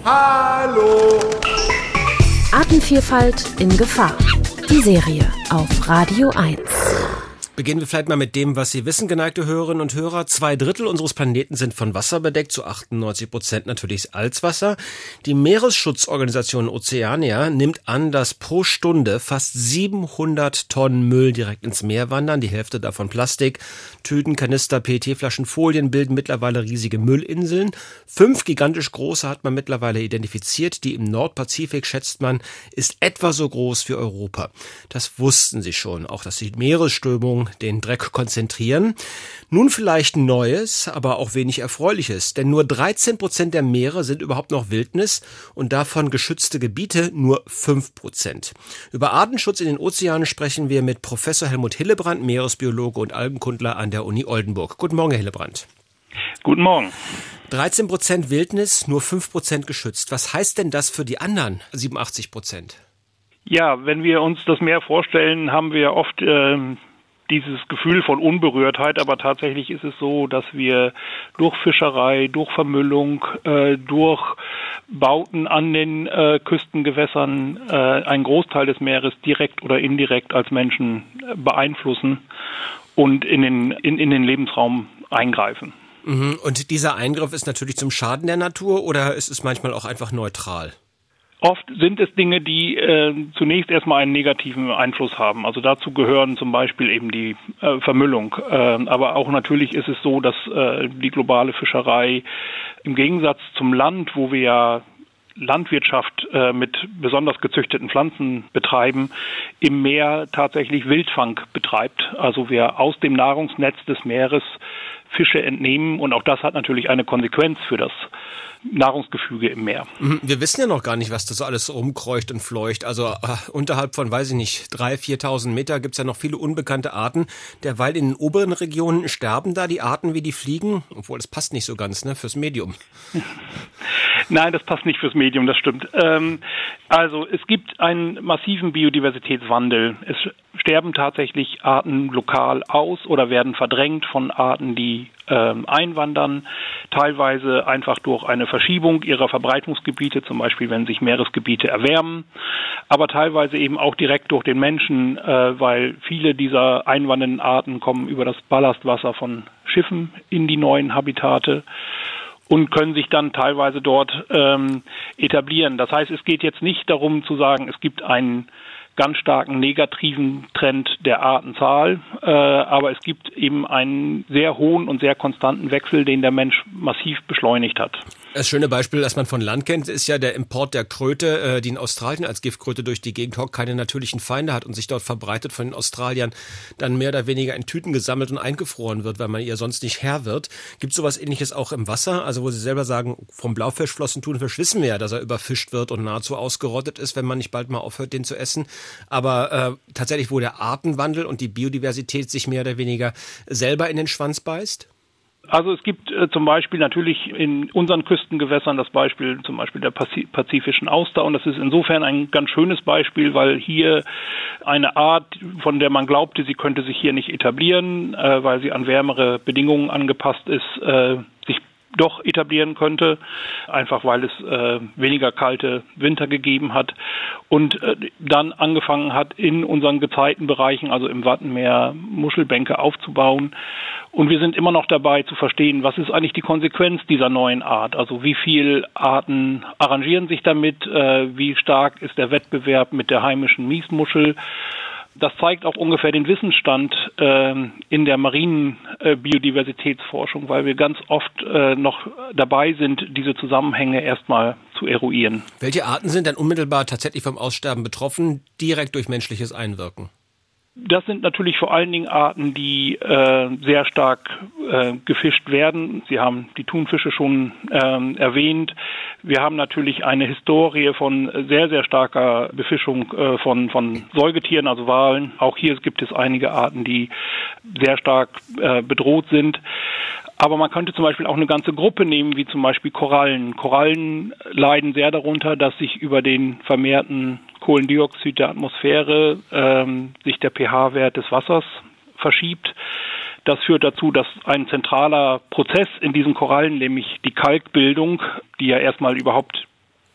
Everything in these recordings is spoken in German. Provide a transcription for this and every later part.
Hallo! Artenvielfalt in Gefahr. Die Serie auf Radio 1. Beginnen wir vielleicht mal mit dem, was Sie wissen, geneigte Hörerinnen und Hörer. 2/3 unseres Planeten sind von Wasser bedeckt, zu 98% natürlich Salzwasser. Die Meeresschutzorganisation Oceania nimmt an, dass pro Stunde fast 700 Tonnen Müll direkt ins Meer wandern. Die Hälfte davon Plastik. Tüten, Kanister, PET-Flaschen, Folien bilden mittlerweile riesige Müllinseln. 5 gigantisch große hat man mittlerweile identifiziert. Die im Nordpazifik, schätzt man, ist etwa so groß wie Europa. Das wussten Sie schon, auch dass die Meeresströmung den Dreck konzentrieren. Nun vielleicht Neues, aber auch wenig Erfreuliches, denn nur 13% der Meere sind überhaupt noch Wildnis und davon geschützte Gebiete nur 5%. Über Artenschutz in den Ozeanen sprechen wir mit Professor Helmut Hillebrand, Meeresbiologe und Algenkundler an der Uni Oldenburg. Guten Morgen, Herr Hillebrand. Guten Morgen. 13% Wildnis, nur 5% geschützt. Was heißt denn das für die anderen 87%? Ja, wenn wir uns das Meer vorstellen, haben wir oft dieses Gefühl von Unberührtheit, aber tatsächlich ist es so, dass wir durch Fischerei, durch Vermüllung, durch Bauten an den Küstengewässern einen Großteil des Meeres direkt oder indirekt als Menschen beeinflussen und in den Lebensraum eingreifen. Und dieser Eingriff ist natürlich zum Schaden der Natur oder ist es manchmal auch einfach neutral? Oft sind es Dinge, die zunächst erstmal einen negativen Einfluss haben. Also dazu gehören zum Beispiel eben die Vermüllung. Aber auch natürlich ist es so, dass die globale Fischerei im Gegensatz zum Land, wo wir ja Landwirtschaft mit besonders gezüchteten Pflanzen betreiben, im Meer tatsächlich Wildfang betreibt. Also wir aus dem Nahrungsnetz des Meeres Fische entnehmen und auch das hat natürlich eine Konsequenz für das Nahrungsgefüge im Meer. Wir wissen ja noch gar nicht, was das so alles rumkreucht und fleucht. Also unterhalb von, 3.000, 4.000 Meter gibt's ja noch viele unbekannte Arten. Derweil in den oberen Regionen sterben da die Arten wie die Fliegen, obwohl das passt nicht so ganz, ne, fürs Medium. Nein, das passt nicht fürs Medium, das stimmt. Also es gibt einen massiven Biodiversitätswandel. Es sterben tatsächlich Arten lokal aus oder werden verdrängt von Arten, die einwandern, teilweise einfach durch eine Verschiebung ihrer Verbreitungsgebiete, zum Beispiel wenn sich Meeresgebiete erwärmen, aber teilweise eben auch direkt durch den Menschen, weil viele dieser einwandernden Arten kommen über das Ballastwasser von Schiffen in die neuen Habitate und können sich dann teilweise dort etablieren. Das heißt, es geht jetzt nicht darum zu sagen, es gibt einen ganz starken negativen Trend der Artenzahl, aber es gibt eben einen sehr hohen und sehr konstanten Wechsel, den der Mensch massiv beschleunigt hat. Das schöne Beispiel, das man von Land kennt, ist ja der Import der Kröte, die in Australien als Giftkröte durch die Gegend hockt, keine natürlichen Feinde hat und sich dort verbreitet von den Australiern, dann mehr oder weniger in Tüten gesammelt und eingefroren wird, weil man ihr sonst nicht Herr wird. Gibt es sowas Ähnliches auch im Wasser? Also wo Sie selber sagen, vom Blaufischflossentunfisch wissen wir ja, dass er überfischt wird und nahezu ausgerottet ist, wenn man nicht bald mal aufhört, den zu essen. Aber tatsächlich, wo der Artenwandel und die Biodiversität sich mehr oder weniger selber in den Schwanz beißt? Also es gibt zum Beispiel natürlich in unseren Küstengewässern das Beispiel zum Beispiel der pazifischen Auster und das ist insofern ein ganz schönes Beispiel, weil hier eine Art, von der man glaubte, sie könnte sich hier nicht etablieren, weil sie an wärmere Bedingungen angepasst ist, sich doch etablieren könnte, einfach weil es weniger kalte Winter gegeben hat und dann angefangen hat, in unseren Gezeitenbereichen, also im Wattenmeer, Muschelbänke aufzubauen. Und wir sind immer noch dabei zu verstehen, was ist eigentlich die Konsequenz dieser neuen Art? Also wie viele Arten arrangieren sich damit? Wie stark ist der Wettbewerb mit der heimischen Miesmuschel? Das zeigt auch ungefähr den Wissensstand in der marinen Biodiversitätsforschung, weil wir ganz oft noch dabei sind, diese Zusammenhänge erstmal zu eruieren. Welche Arten sind denn unmittelbar tatsächlich vom Aussterben betroffen, direkt durch menschliches Einwirken? Das sind natürlich vor allen Dingen Arten, die sehr stark gefischt werden. Sie haben die Thunfische schon erwähnt. Wir haben natürlich eine Historie von sehr, sehr starker Befischung von Säugetieren, also Walen. Auch hier gibt es einige Arten, die sehr stark bedroht sind. Aber man könnte zum Beispiel auch eine ganze Gruppe nehmen, wie zum Beispiel Korallen. Korallen leiden sehr darunter, dass sich über den vermehrten Kohlendioxid der Atmosphäre sich der pH-Wert des Wassers verschiebt. Das führt dazu, dass ein zentraler Prozess in diesen Korallen, nämlich die Kalkbildung, die ja erstmal überhaupt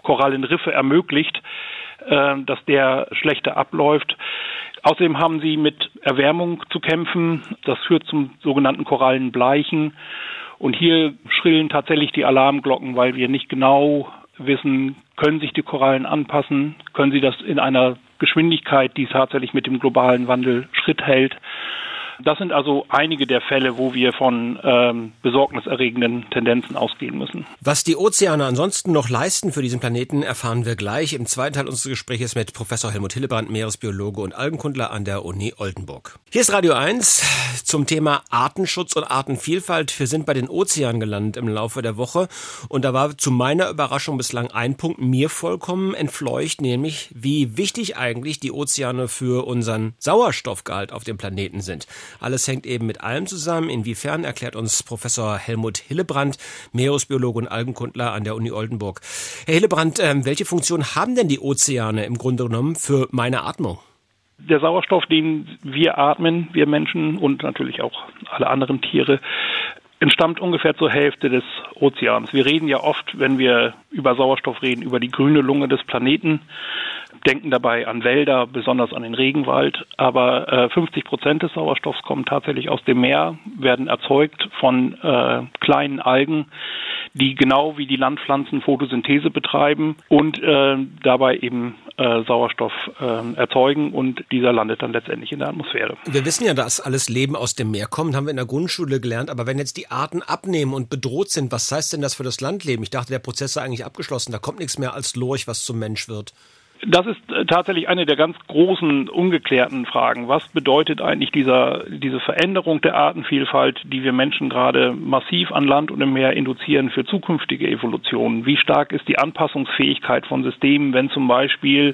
Korallenriffe ermöglicht, dass der schlechter abläuft. Außerdem haben sie mit Erwärmung zu kämpfen. Das führt zum sogenannten Korallenbleichen. Und hier schrillen tatsächlich die Alarmglocken, weil wir nicht genau wissen, können sich die Korallen anpassen, können sie das in einer Geschwindigkeit, die tatsächlich mit dem globalen Wandel Schritt hält. Das sind also einige der Fälle, wo wir von besorgniserregenden Tendenzen ausgehen müssen. Was die Ozeane ansonsten noch leisten für diesen Planeten, erfahren wir gleich im zweiten Teil unseres Gesprächs mit Professor Helmut Hillebrand, Meeresbiologe und Algenkundler an der Uni Oldenburg. Hier ist Radio 1 zum Thema Artenschutz und Artenvielfalt. Wir sind bei den Ozeanen gelandet im Laufe der Woche und da war zu meiner Überraschung bislang ein Punkt mir vollkommen entfleucht, nämlich wie wichtig eigentlich die Ozeane für unseren Sauerstoffgehalt auf dem Planeten sind. Alles hängt eben mit allem zusammen. Inwiefern, erklärt uns Professor Helmut Hillebrand, Meeresbiologe und Algenkundler an der Uni Oldenburg. Herr Hillebrand, welche Funktion haben denn die Ozeane im Grunde genommen für meine Atmung? Der Sauerstoff, den wir atmen, wir Menschen und natürlich auch alle anderen Tiere, entstammt ungefähr zur Hälfte des Ozeans. Wir reden ja oft, wenn wir über Sauerstoff reden, über die grüne Lunge des Planeten, denken dabei an Wälder, besonders an den Regenwald. Aber 50% des Sauerstoffs kommen tatsächlich aus dem Meer, werden erzeugt von kleinen Algen, die genau wie die Landpflanzen Photosynthese betreiben und dabei eben Sauerstoff erzeugen und dieser landet dann letztendlich in der Atmosphäre. Wir wissen ja, dass alles Leben aus dem Meer kommt, haben wir in der Grundschule gelernt. Aber wenn jetzt die Arten abnehmen und bedroht sind, was heißt denn das für das Landleben? Ich dachte, der Prozess sei eigentlich abgeschlossen. Da kommt nichts mehr als Lurch, was zum Mensch wird. Das ist tatsächlich eine der ganz großen, ungeklärten Fragen. Was bedeutet eigentlich diese Veränderung der Artenvielfalt, die wir Menschen gerade massiv an Land und im Meer induzieren für zukünftige Evolutionen? Wie stark ist die Anpassungsfähigkeit von Systemen, wenn zum Beispiel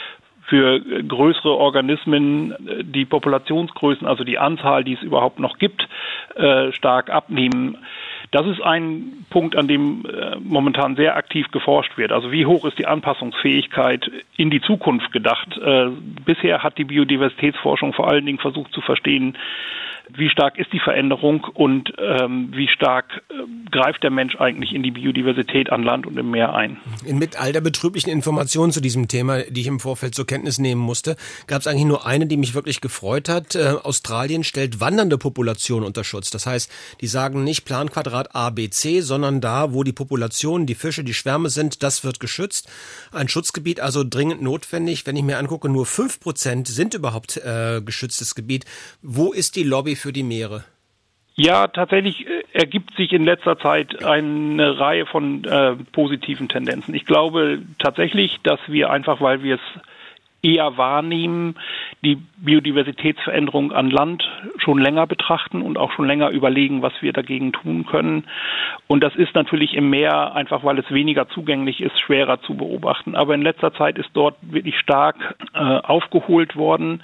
für größere Organismen die Populationsgrößen, also die Anzahl, die es überhaupt noch gibt, stark abnehmen? Das ist ein Punkt, an dem momentan sehr aktiv geforscht wird. Also wie hoch ist die Anpassungsfähigkeit in die Zukunft gedacht? Bisher hat die Biodiversitätsforschung vor allen Dingen versucht zu verstehen, wie stark ist die Veränderung und wie stark greift der Mensch eigentlich in die Biodiversität an Land und im Meer ein. Mit all der betrüblichen Informationen zu diesem Thema, die ich im Vorfeld zur Kenntnis nehmen musste, gab es eigentlich nur eine, die mich wirklich gefreut hat. Australien stellt wandernde Populationen unter Schutz. Das heißt, die sagen nicht Planquadrat A, B, C, sondern da, wo die Populationen, die Fische, die Schwärme sind, das wird geschützt. Ein Schutzgebiet also dringend notwendig. Wenn ich mir angucke, nur 5% sind überhaupt geschütztes Gebiet. Wo ist die Lobby für die Meere? Ja, tatsächlich ergibt sich in letzter Zeit eine Reihe von positiven Tendenzen. Ich glaube tatsächlich, dass wir einfach, weil wir es eher wahrnehmen, die Biodiversitätsveränderung an Land schon länger betrachten und auch schon länger überlegen, was wir dagegen tun können. Und das ist natürlich im Meer, einfach weil es weniger zugänglich ist, schwerer zu beobachten. Aber in letzter Zeit ist dort wirklich stark aufgeholt worden.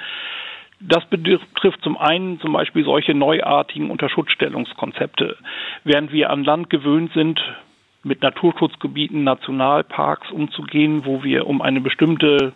Das betrifft zum einen zum Beispiel solche neuartigen Unterschutzstellungskonzepte. Während wir an Land gewöhnt sind, mit Naturschutzgebieten, Nationalparks umzugehen, wo wir um ein bestimmtes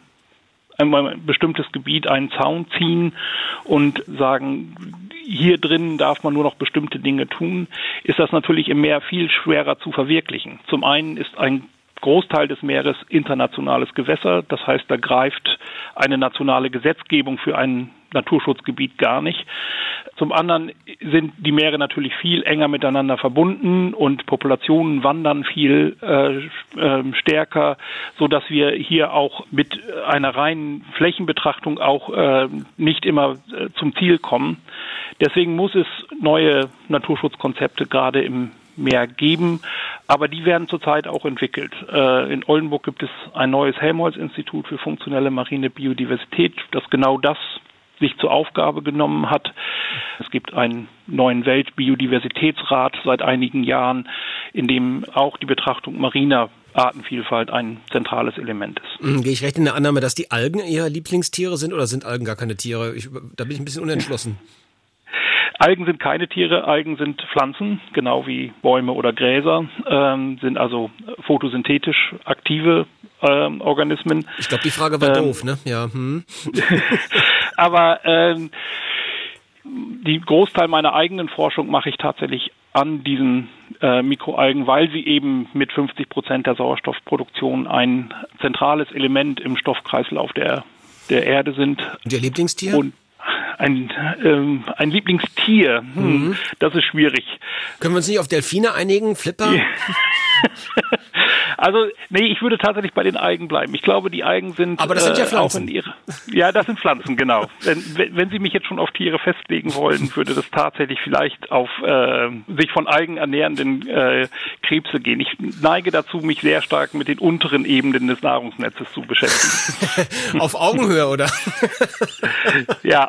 Gebiet einen Zaun ziehen und sagen, hier drin darf man nur noch bestimmte Dinge tun, ist das natürlich im Meer viel schwerer zu verwirklichen. Zum einen ist ein Großteil des Meeres internationales Gewässer, das heißt, da greift eine nationale Gesetzgebung für ein Naturschutzgebiet gar nicht. Zum anderen sind die Meere natürlich viel enger miteinander verbunden und Populationen wandern viel stärker, so dass wir hier auch mit einer reinen Flächenbetrachtung auch nicht immer zum Ziel kommen. Deswegen muss es neue Naturschutzkonzepte gerade im Meer geben, aber die werden zurzeit auch entwickelt. In Oldenburg gibt es ein neues Helmholtz-Institut für funktionelle marine Biodiversität, das genau das sich zur Aufgabe genommen hat. Es gibt einen neuen Weltbiodiversitätsrat seit einigen Jahren, in dem auch die Betrachtung mariner Artenvielfalt ein zentrales Element ist. Gehe ich recht in der Annahme, dass die Algen eher Lieblingstiere sind oder sind Algen gar keine Tiere? Da bin ich ein bisschen unentschlossen. Algen sind keine Tiere, Algen sind Pflanzen, genau wie Bäume oder Gräser, sind also photosynthetisch aktive Organismen. Ich glaube, die Frage war doof, ne? Ja. Aber die Großteil meiner eigenen Forschung mache ich tatsächlich an diesen Mikroalgen, weil sie eben mit 50% der Sauerstoffproduktion ein zentrales Element im Stoffkreislauf der Erde sind. Und Ihr Lieblingstier? Und ein Lieblingstier, das ist schwierig. Können wir uns nicht auf Delfine einigen? Flipper? Also, nee, ich würde tatsächlich bei den Algen bleiben. Ich glaube, die Algen sind... Aber das sind ja Pflanzen. Ja, das sind Pflanzen, genau. Wenn Sie mich jetzt schon auf Tiere festlegen wollen, würde das tatsächlich vielleicht auf sich von Algen ernährenden Krebse gehen. Ich neige dazu, mich sehr stark mit den unteren Ebenen des Nahrungsnetzes zu beschäftigen. Auf Augenhöhe, oder? Ja.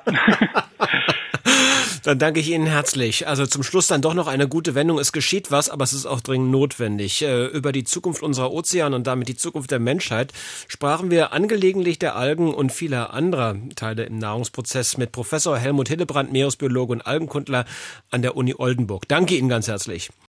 Dann danke ich Ihnen herzlich. Also zum Schluss dann doch noch eine gute Wendung. Es geschieht was, aber es ist auch dringend notwendig. Über die Zukunft unserer Ozeane und damit die Zukunft der Menschheit sprachen wir angelegentlich der Algen und vieler anderer Teile im Nahrungsprozess mit Professor Helmut Hillebrand, Meeresbiologe und Algenkundler an der Uni Oldenburg. Danke Ihnen ganz herzlich.